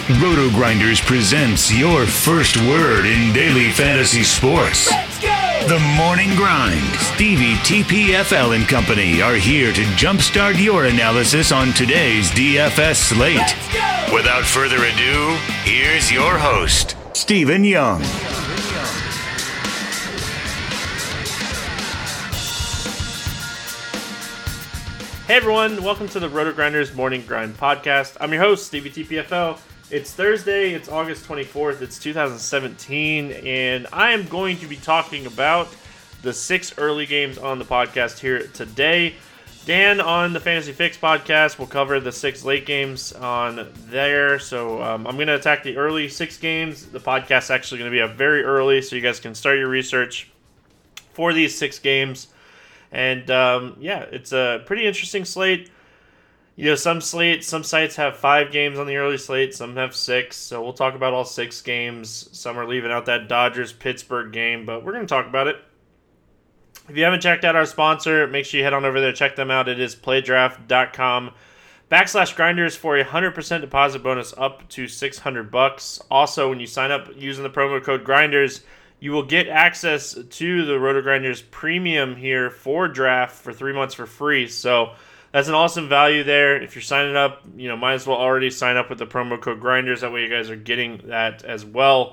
Roto Grinders presents your first word in daily fantasy sports. Let's go! The Morning Grind. Stevie TPFL and company are here to jumpstart your analysis on today's DFS slate. Let's go! Without further ado, here's your host, Stephen Young. Hey everyone, welcome to the Roto Grinders Morning Grind Podcast. I'm your host, Stevie TPFL. It's Thursday, it's August 24th, it's 2017, and I am going to be talking about the 6 early games on the podcast here today. Dan on the Fantasy Fix podcast will cover the 6 late games on there, so I'm going to attack the early 6 games. The podcast's actually going to be up very early, so you guys can start your research for these 6 games. And, it's a pretty interesting slate. You know, some sites have 5 games on the early slate, some have 6, so we'll talk about all 6 games. Some are leaving out that Dodgers-Pittsburgh game, but we're going to talk about it. If you haven't checked out our sponsor, make sure you head on over there, check them out. It is playdraft.com/grinders for a 100% deposit bonus up to $600. Also, when you sign up using the promo code GRINDERS, you will get access to the Roto Grinders Premium here for draft for 3 months for free. So that's an awesome value there. If you're signing up, might as well already sign up with the promo code GRINDERS. That way you guys are getting that as well.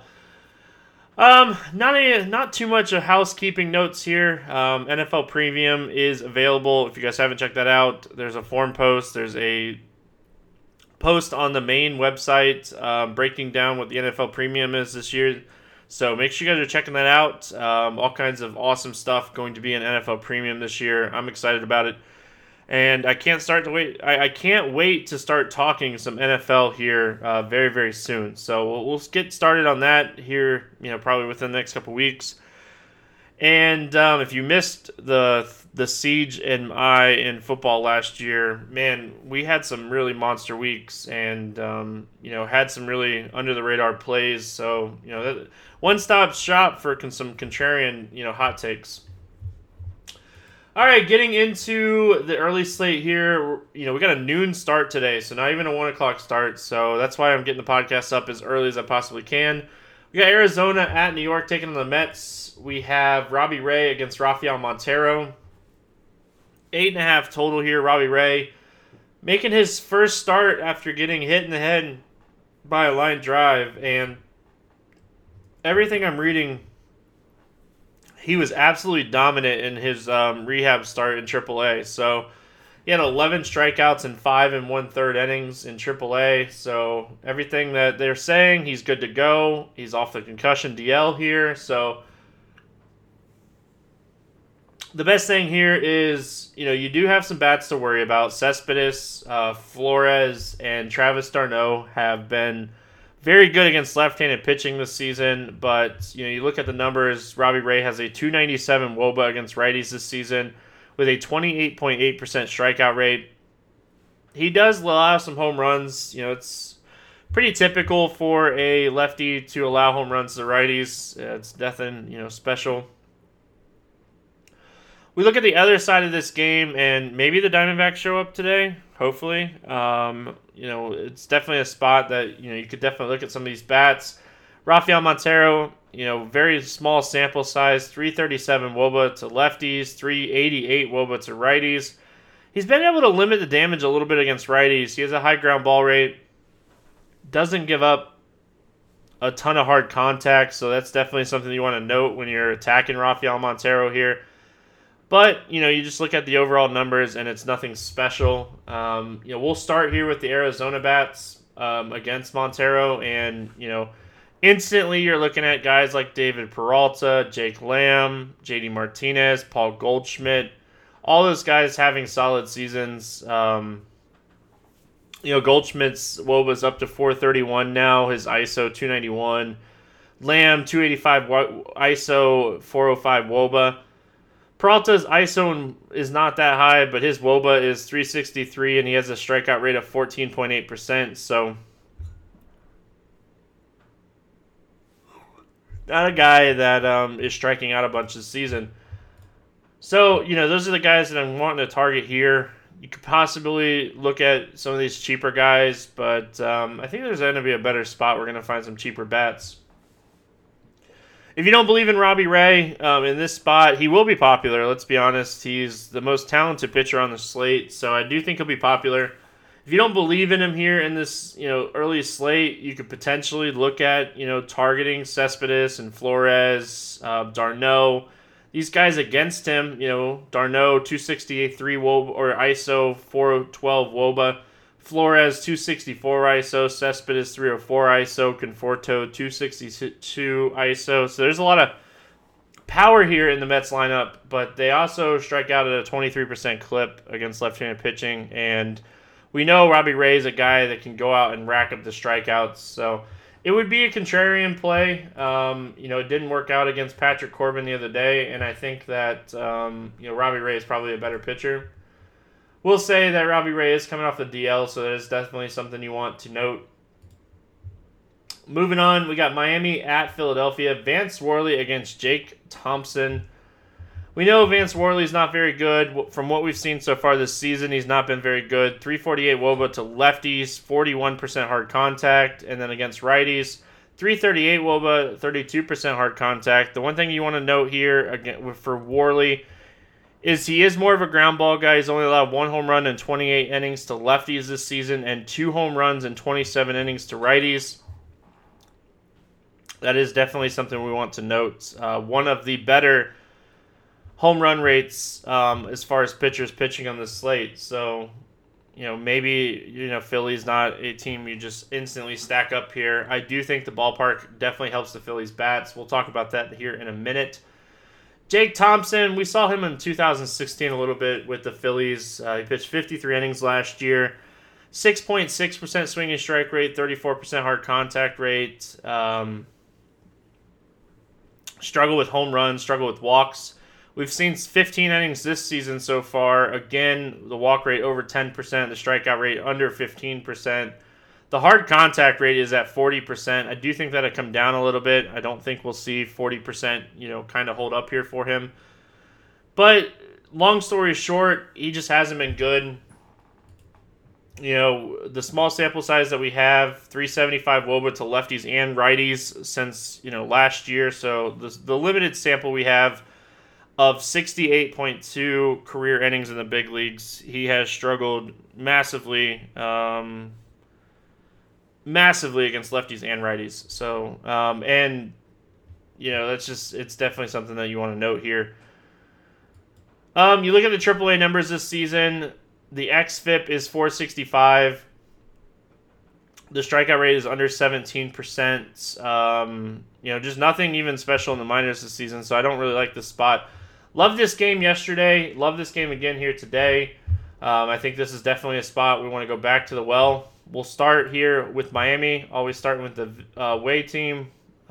Not too much of housekeeping notes here. NFL Premium is available. If you guys haven't checked that out, there's a forum post. There's a post on the main website breaking down what the NFL Premium is this year. So make sure you guys are checking that out. All kinds of awesome stuff going to be in NFL Premium this year. I'm excited about it. And I can't wait to start talking some NFL here very, very soon. So we'll get started on that here, probably within the next couple weeks. And if you missed the siege in football last year, man, we had some really monster weeks and, had some really under-the-radar plays. So, one-stop shop for some contrarian, hot takes. All right, getting into the early slate here, we got a noon start today, so not even a 1 o'clock start, so that's why I'm getting the podcast up as early as I possibly can. We got Arizona at New York taking on the Mets. We have Robbie Ray against Rafael Montero. 8.5 total here. Robbie Ray making his first start after getting hit in the head by a line drive, and everything I'm reading, he was absolutely dominant in his rehab start in AAA. So he had 11 strikeouts in 5 1/3 innings in AAA. So everything that they're saying, he's good to go. He's off the concussion DL here. So the best thing here is, you do have some bats to worry about. Cespedes, Flores, and Travis d'Arnaud have been very good against left-handed pitching this season, but you look at the numbers. Robbie Ray has a 297 WOBA against righties this season with a 28.8% strikeout rate. He does allow some home runs. It's pretty typical for a lefty to allow home runs to righties. It's nothing, special. We look at the other side of this game, and maybe the Diamondbacks show up today, hopefully. It's definitely a spot that, you could definitely look at some of these bats. Rafael Montero, very small sample size, 337 WOBA to lefties, 388 WOBA to righties. He's been able to limit the damage a little bit against righties. He has a high ground ball rate, doesn't give up a ton of hard contact, so that's definitely something you want to note when you're attacking Rafael Montero here. But, you just look at the overall numbers, and it's nothing special. We'll start here with the Arizona bats against Montero, and, instantly you're looking at guys like David Peralta, Jake Lamb, JD Martinez, Paul Goldschmidt, all those guys having solid seasons. Goldschmidt's WOBA's up to 431 now, his ISO 291. Lamb, 285 ISO, 405 WOBA. Peralta's ISO is not that high, but his WOBA is 363, and he has a strikeout rate of 14.8%. So, not a guy that is striking out a bunch this season. So, those are the guys that I'm wanting to target here. You could possibly look at some of these cheaper guys, but I think there's going to be a better spot. We're going to find some cheaper bats. If you don't believe in Robbie Ray in this spot, he will be popular. Let's be honest. He's the most talented pitcher on the slate, so I do think he'll be popular. If you don't believe in him here in this early slate, you could potentially look at targeting Cespedes and Flores, d'Arnaud. These guys against him, d'Arnaud 268 3 WOBA or ISO 412 WOBA. Flores 264 ISO, Cespedes 304 ISO, Conforto 262 ISO. So there's a lot of power here in the Mets lineup, but they also strike out at a 23% clip against left-handed pitching. And we know Robbie Ray is a guy that can go out and rack up the strikeouts. So it would be a contrarian play. It didn't work out against Patrick Corbin the other day, and I think that Robbie Ray is probably a better pitcher. We'll say that Robbie Ray is coming off the DL, so that is definitely something you want to note. Moving on, we got Miami at Philadelphia. Vance Worley against Jake Thompson. We know Vance Worley is not very good. From what we've seen so far this season, he's not been very good. 348 WOBA to lefties, 41% hard contact. And then against righties, 338 WOBA, 32% hard contact. The one thing you want to note here again for Worley is he is more of a ground ball guy. He's only allowed 1 home run in 28 innings to lefties this season and 2 home runs in 27 innings to righties. That is definitely something we want to note. One of the better home run rates as far as pitchers pitching on the slate. So, maybe, Philly's not a team you just instantly stack up here. I do think the ballpark definitely helps the Phillies bats. We'll talk about that here in a minute. Jake Thompson, we saw him in 2016 a little bit with the Phillies. He pitched 53 innings last year. 6.6% swinging strike rate, 34% hard contact rate. Struggle with home runs, struggle with walks. We've seen 15 innings this season so far. Again, the walk rate over 10%, the strikeout rate under 15%. The hard contact rate is at 40%. I do think that'll come down a little bit. I don't think we'll see 40%, kind of hold up here for him. But long story short, he just hasn't been good. The small sample size that we have, 375 WOBA to lefties and righties since, last year. So the limited sample we have of 68.2 career innings in the big leagues, he has struggled massively against lefties and righties. So, it's definitely something that you want to note here. You look at the AAA numbers this season, the xFIP is 465. The strikeout rate is under 17%. Just nothing even special in the minors this season, so I don't really like this spot. Love this game yesterday. Love this game again here today. I think this is definitely a spot we want to go back to the well. We'll start here with Miami. Always starting with the away team.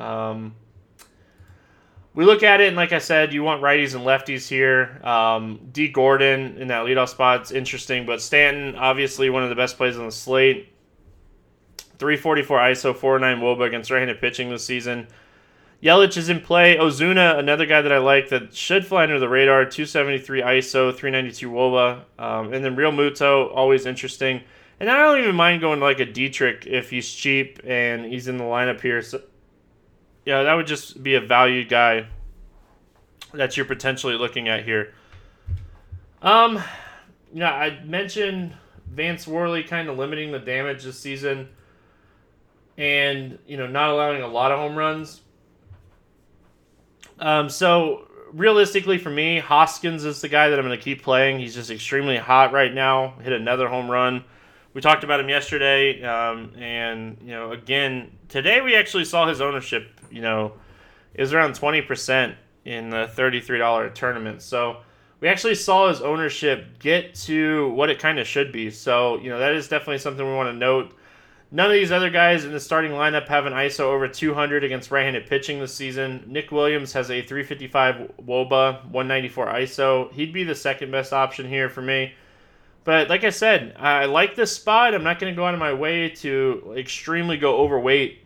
We look at it, and like I said, you want righties and lefties here. D. Gordon in that leadoff spot is interesting, but Stanton, obviously one of the best plays on the slate. 344 ISO, 409 WOBA against right-handed pitching this season. Yelich is in play. Ozuna, another guy that I like that should fly under the radar. 273 ISO, 392 WOBA. And then Real Muto, always interesting. And I don't even mind going to like a Dietrich if he's cheap and he's in the lineup here. So, that would just be a valued guy that you're potentially looking at here. I mentioned Vance Worley kind of limiting the damage this season and, not allowing a lot of home runs. So realistically for me, Hoskins is the guy that I'm going to keep playing. He's just extremely hot right now. Hit another home run. We talked about him yesterday, and again today we actually saw his ownership. It was around 20% in the $33 tournament. So we actually saw his ownership get to what it kind of should be. So that is definitely something we want to note. None of these other guys in the starting lineup have an ISO over 200 against right-handed pitching this season. Nick Williams has a 355 WOBA, 194 ISO. He'd be the second best option here for me. But like I said, I like this spot. I'm not going to go out of my way to extremely go overweight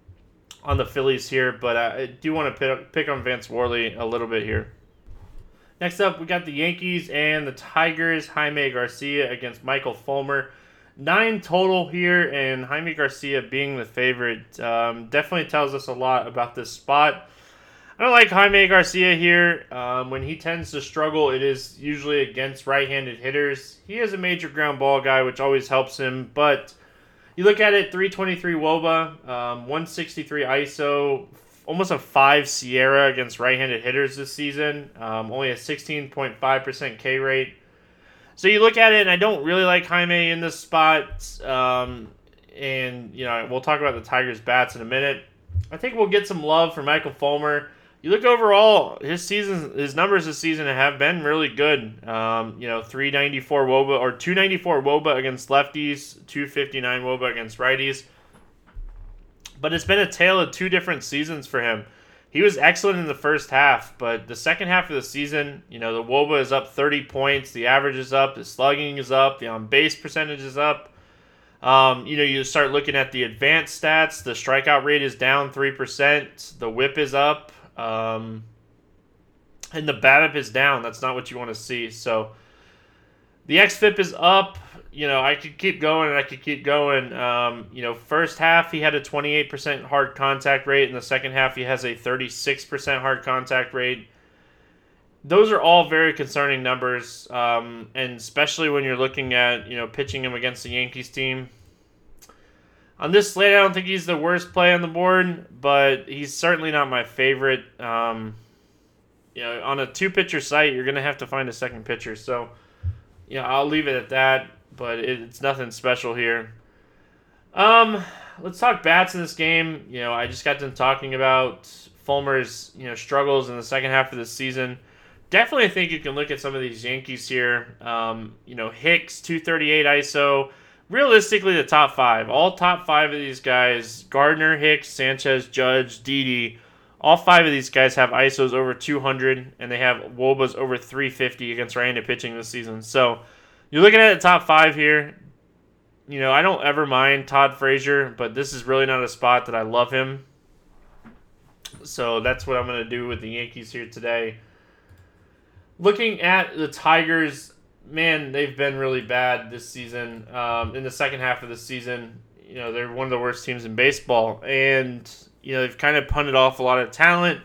on the Phillies here, but I do want to pick on Vance Worley a little bit here. Next up, we got the Yankees and the Tigers. Jaime Garcia against Michael Fulmer. 9 total here, and Jaime Garcia being the favorite definitely tells us a lot about this spot. I don't like Jaime Garcia here. When he tends to struggle, it is usually against right-handed hitters. He is a major ground ball guy, which always helps him. But you look at it, 323 WOBA, 163 ISO, almost a 5 Sierra against right-handed hitters this season. Only a 16.5% K rate. So you look at it, and I don't really like Jaime in this spot. And, we'll talk about the Tigers' bats in a minute. I think we'll get some love for Michael Fulmer. You look overall, his numbers this season have been really good. 394 WOBA or 294 WOBA against lefties, 259 WOBA against righties. But it's been a tale of 2 different seasons for him. He was excellent in the first half, but the second half of the season, the WOBA is up 30 points, the average is up, the slugging is up, the on-base percentage is up. You start looking at the advanced stats, the strikeout rate is down 3%, the whip is up, and the BABIP is down. That's not what you want to see. So the xFIP is up. I could keep going and I could keep going. First half he had a 28% hard contact rate. In the second half he has a 36% hard contact rate. Those are all very concerning numbers, and especially when you're looking at, pitching him against the Yankees team. On this slate, I don't think he's the worst play on the board, but he's certainly not my favorite. On a 2-pitcher site, you're going to have to find a second pitcher. So, I'll leave it at that. But it's nothing special here. Let's talk bats in this game. I just got done talking about Fulmer's struggles in the second half of the season. Definitely think you can look at some of these Yankees here. Hicks, 238 ISO. Realistically, the top 5. All top 5 of these guys, Gardner, Hicks, Sanchez, Judge, Didi, all 5 of these guys have ISOs over 200, and they have WOBAs over 350 against right-handed pitching this season. So, you're looking at the top 5 here. I don't ever mind Todd Frazier, but this is really not a spot that I love him. So that's what I'm going to do with the Yankees here today. Looking at the Tigers, man, they've been really bad this season. In the second half of the season, they're one of the worst teams in baseball. And, they've kind of punted off a lot of talent.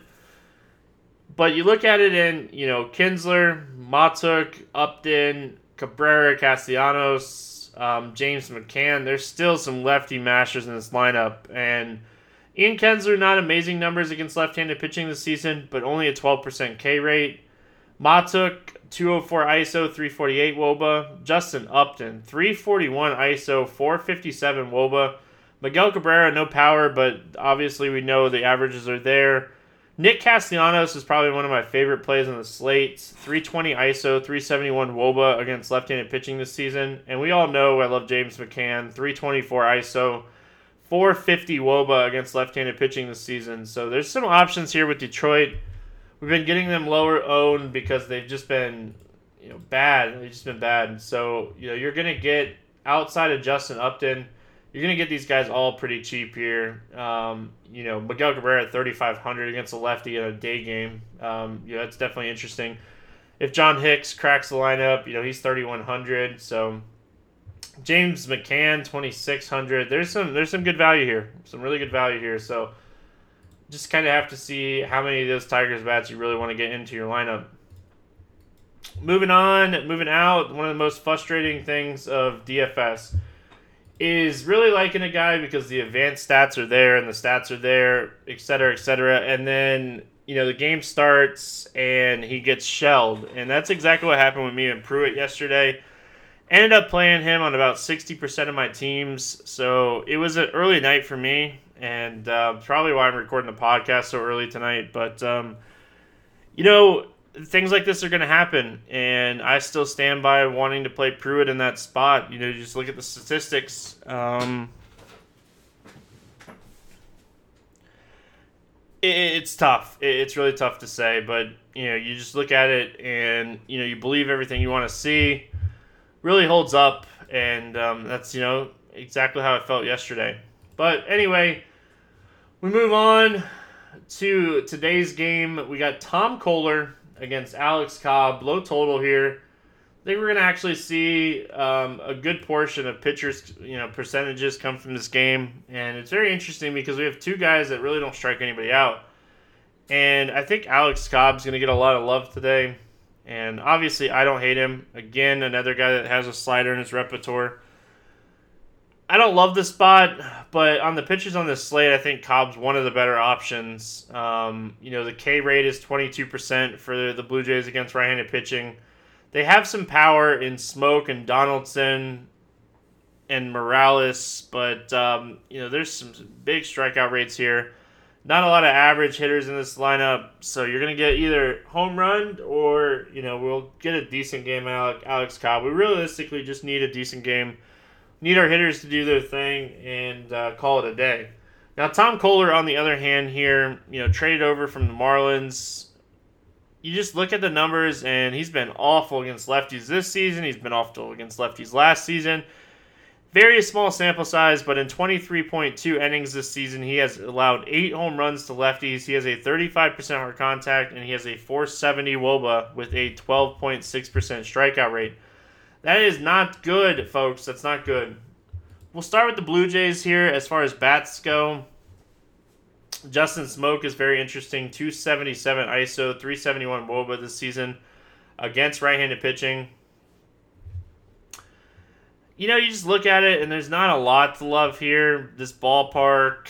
But you look at it and, Kinsler, Matuk, Upton, Cabrera, Castellanos, James McCann. There's still some lefty mashers in this lineup. And Ian Kinsler, not amazing numbers against left-handed pitching this season, but only a 12% K rate. Matuk, 204 ISO, 348 WOBA. Justin Upton, 341 ISO, 457 WOBA. Miguel Cabrera, no power, but obviously we know the averages are there. Nick Castellanos is probably one of my favorite plays on the slate. 320 ISO, 371 WOBA against left-handed pitching this season. And we all know I love James McCann. 324 ISO, 450 WOBA against left-handed pitching this season. So there's some options here with Detroit. We've been getting them lower owned because they've just been bad. They've just been bad. So you're going to get, outside of Justin Upton, you're going to get these guys all pretty cheap here. Miguel Cabrera at 3,500 against a lefty in a day game. That's definitely interesting. If John Hicks cracks the lineup, he's 3,100. So James McCann, 2,600. There's some good value here. Some really good value here. So just kind of have to see how many of those Tigers bats you really want to get into your lineup. Moving out, one of the most frustrating things of DFS is really liking a guy because the advanced stats are there and the stats are there, et cetera, and then, the game starts and he gets shelled. And that's exactly what happened with me and Pruitt yesterday. Ended up playing him on about 60% of my teams, so it was an early night for me, and probably why I'm recording the podcast so early tonight. But, things like this are going to happen, and I still stand by wanting to play Pruitt in that spot. Just look at the statistics. It's tough. It's really tough to say, but you just look at it and you believe everything you want to see. Really holds up, and that's exactly how I felt yesterday. But anyway, we move on to today's game. We got Tom Kohler against Alex Cobb. Low total here. I think we're going to actually see a good portion of pitchers, percentages come from this game. And it's very interesting because we have two guys that really don't strike anybody out. And I think Alex Cobb's going to get a lot of love today. And obviously, I don't hate him. Again, another guy that has a slider in his repertoire. I don't love this spot, but on the pitchers on this slate, I think Cobb's one of the better options. The K rate is 22% for the Blue Jays against right-handed pitching. They have some power in Smoke and Donaldson and Morales, but there's some big strikeout rates here. Not a lot of average hitters in this lineup, so you're going to get either home run or, we'll get a decent game out of Alex Cobb. We realistically just need a decent game. Need our hitters to do their thing and call it a day. Now, Tom Kohler, on the other hand here, traded over from the Marlins. You just look at the numbers, and he's been awful against lefties this season. He's been awful against lefties last season. Very small sample size, but in 23.2 innings this season, he has allowed 8 home runs to lefties. He has a 35% hard contact, and he has a 470 WOBA with a 12.6% strikeout rate. That is not good, folks. That's not good. We'll start with the Blue Jays here as far as bats go. Justin Smoke is very interesting. 277 ISO, 371 WOBA this season against right-handed pitching. You just look at it, and there's not a lot to love here. This ballpark,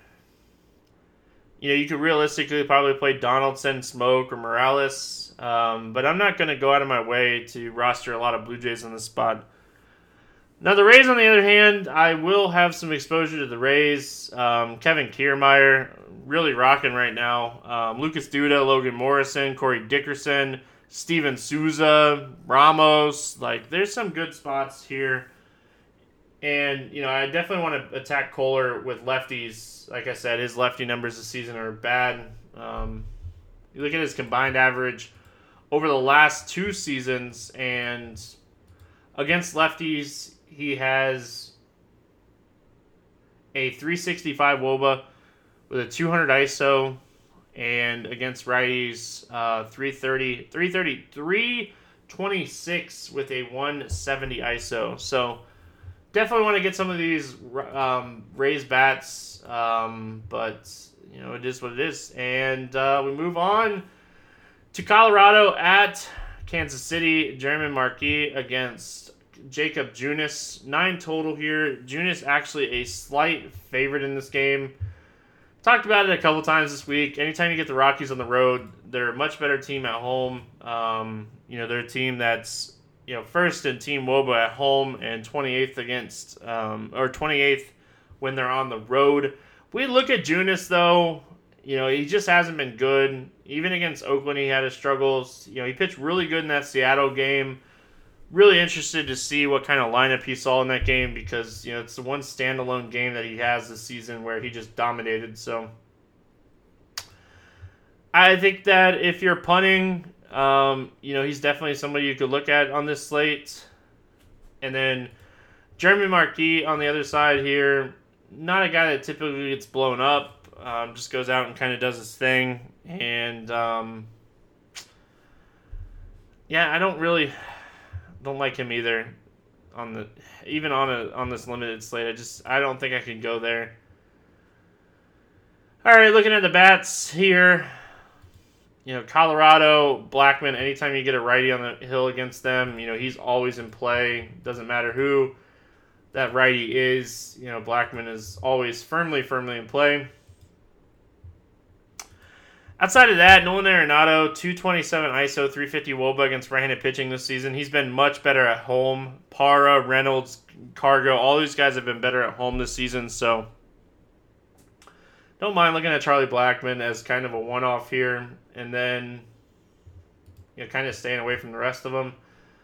you could realistically probably play Donaldson, Smoke, or Morales. But I'm not going to go out of my way to roster a lot of Blue Jays on this spot. Now, the Rays, on the other hand, I will have some exposure to the Rays. Kevin Kiermaier, really rocking right now. Lucas Duda, Logan Morrison, Corey Dickerson, Steven Souza, Ramos. There's some good spots here. And, I definitely want to attack Kohler with lefties. Like I said, his lefty numbers this season are bad. You look at his combined average over the last 2 seasons, and against lefties, he has a 365 WOBA with a 200 ISO, and against righties, 326 with a 170 ISO. So definitely want to get some of these Rays bats, but it is what it is. And we move on to Colorado at Kansas City. Jeremy Marquis against Jacob Junis. 9 total here. Junis actually a slight favorite in this game. Talked about it a couple times this week. Anytime you get the Rockies on the road, they're a much better team at home. They're a team that's first in team WOBA at home and 28th against 28th when they're on the road. We look at Junis though. He just hasn't been good. Even against Oakland, he had his struggles. He pitched really good in that Seattle game. Really interested to see what kind of lineup he saw in that game because, it's the one standalone game that he has this season where he just dominated. So I think that if you're punting, he's definitely somebody you could look at on this slate. And then Jeremy Marquis on the other side here, not a guy that typically gets blown up. Just goes out and kind of does his thing. And, I don't like him either on this limited slate. I don't think I can go there. All right, looking at the bats here. Colorado, Blackman, anytime you get a righty on the hill against them, he's always in play. Doesn't matter who that righty is. Blackman is always firmly in play. Outside of that, Nolan Arenado, 227 ISO, 350 WOBA against right-handed pitching this season. He's been much better at home. Parra, Reynolds, Cargo, all these guys have been better at home this season, so don't mind looking at Charlie Blackmon as kind of a one-off here, and then kind of staying away from the rest of them.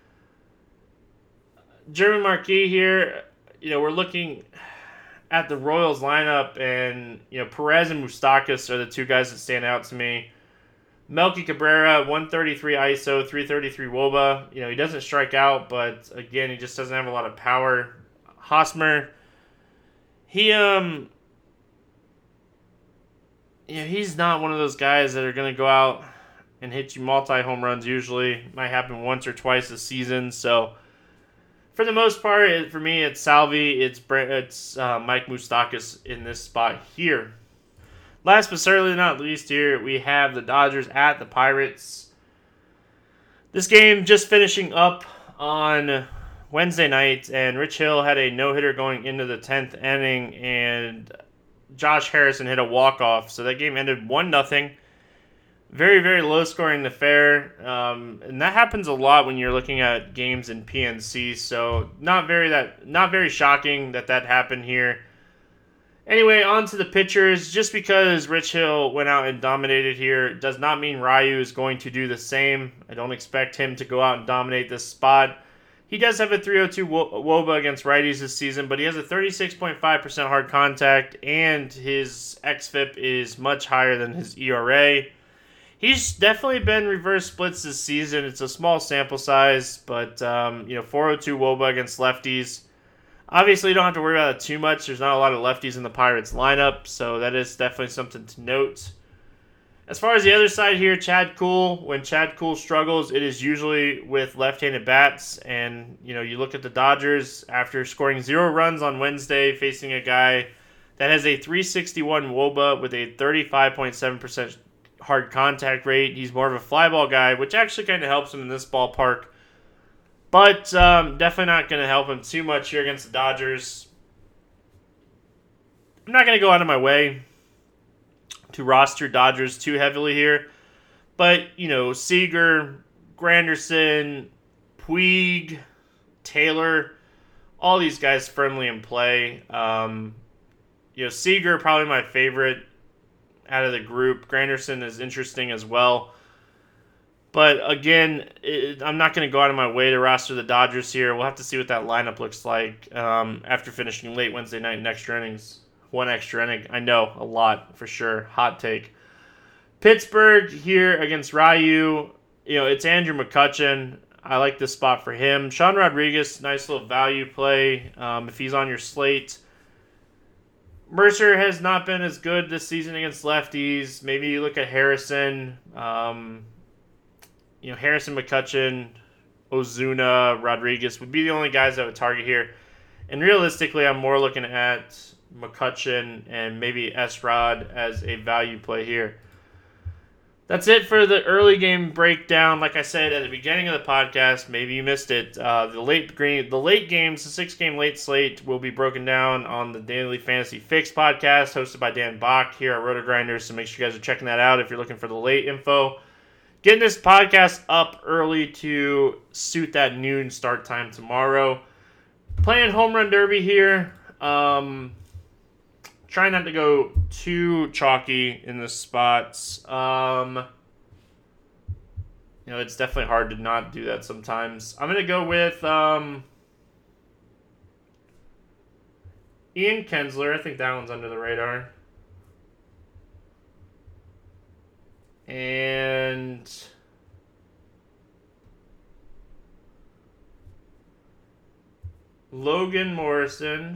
Jeremy Marquis here, we're looking at the Royals lineup, and Perez and Moustakas are the two guys that stand out to me. Melky Cabrera, 133 ISO, 333 WOBA. He doesn't strike out, but again, he just doesn't have a lot of power. Hosmer, he's not one of those guys that are going to go out and hit you multi-home runs usually. Might happen once or twice a season. So for the most part, for me, it's Salvi, it's Mike Moustakas in this spot here. Last but certainly not least here, we have the Dodgers at the Pirates. This game just finishing up on Wednesday night, and Rich Hill had a no-hitter going into the 10th inning, and Josh Harrison hit a walk-off. So that game ended 1-0. Very, very low-scoring affair, and that happens a lot when you're looking at games in PNC. So not very shocking that happened here. Anyway, on to the pitchers. Just because Rich Hill went out and dominated here does not mean Ryu is going to do the same. I don't expect him to go out and dominate this spot. He does have a 3.02 WOBA against righties this season, but he has a 36.5% hard contact, and his xFIP is much higher than his ERA. He's definitely been reverse splits this season. It's a small sample size, but 4.02 WOBA against lefties. Obviously, you don't have to worry about it too much. There's not a lot of lefties in the Pirates lineup, so that is definitely something to note. As far as the other side here, Chad Kuhl. When Chad Kuhl struggles, it is usually with left-handed bats. And, you look at the Dodgers after scoring 0 runs on Wednesday, facing a guy that has a 361 WOBA with a 35.7% hard contact rate. He's more of a fly ball guy, which actually kind of helps him in this ballpark. But definitely not going to help him too much here against the Dodgers. I'm not going to go out of my way to roster Dodgers too heavily here. But, Seager, Granderson, Puig, Taylor, all these guys firmly in play. Seager probably my favorite out of the group. Granderson is interesting as well. But again, I'm not going to go out of my way to roster the Dodgers here. We'll have to see what that lineup looks like after finishing late Wednesday night in extra innings. 1 extra inning. I know, a lot for sure. Hot take. Pittsburgh here against Ryu. It's Andrew McCutchen. I like this spot for him. Sean Rodriguez, nice little value play if he's on your slate. Mercer has not been as good this season against lefties. Maybe you look at Harrison. Harrison, McCutchen, Ozuna, Rodriguez would be the only guys I would target here. And realistically, I'm more looking at McCutchen and maybe S-Rod as a value play here. That's it for the early game breakdown. Like I said at the beginning of the podcast, maybe you missed it. The late games, the 6-game late slate will be broken down on the Daily Fantasy Fix podcast hosted by Dan Bach here at RotoGrinders. So make sure you guys are checking that out if you're looking for the late info. Getting this podcast up early to suit that noon start time tomorrow. Playing Home Run Derby here. Trying not to go too chalky in the spots. It's definitely hard to not do that sometimes. I'm going to go with Ian Kinsler. I think that one's under the radar. And Logan Morrison,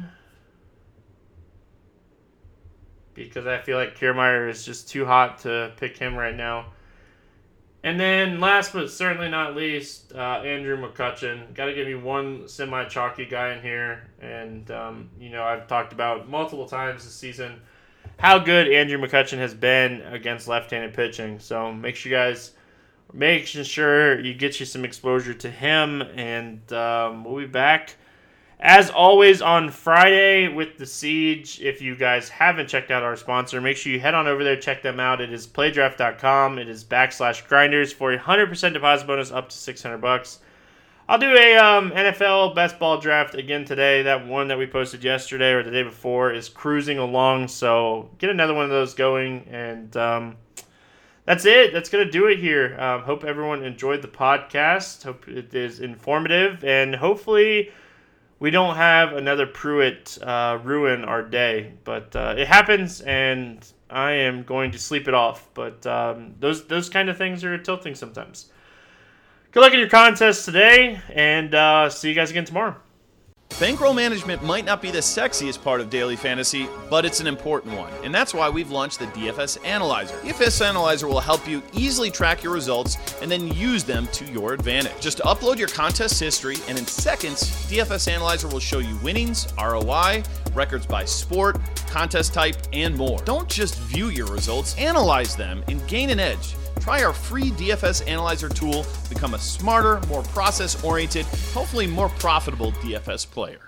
because I feel like Kiermaier is just too hot to pick him right now. And then last but certainly not least, Andrew McCutchen. Got to give me one semi-chalky guy in here. And, I've talked about multiple times this season how good Andrew McCutchen has been against left-handed pitching. So make sure you guys get you some exposure to him. And we'll be back, as always, on Friday with the Siege. If you guys haven't checked out our sponsor, make sure you head on over there, check them out. It is playdraft.com. It is /grinders for a 100% deposit bonus up to $600. I'll do a NFL best ball draft again today. That one that we posted yesterday or the day before is cruising along, so get another one of those going. And that's it. That's going to do it here. Hope everyone enjoyed the podcast. Hope it is informative, and hopefully we don't have another Pruitt ruin our day. But it happens, and I am going to sleep it off. But those kind of things are tilting sometimes. Good luck in your contest today, and see you guys again tomorrow. Bankroll management might not be the sexiest part of daily fantasy, but it's an important one, and that's why we've launched the DFS Analyzer. DFS Analyzer will help you easily track your results and then use them to your advantage. Just upload your contest history, and in seconds, DFS Analyzer will show you winnings, ROI, records by sport, contest type, and more. Don't just view your results, analyze them and gain an edge. Try our free DFS Analyzer tool to become a smarter, more process-oriented, hopefully more profitable DFS player.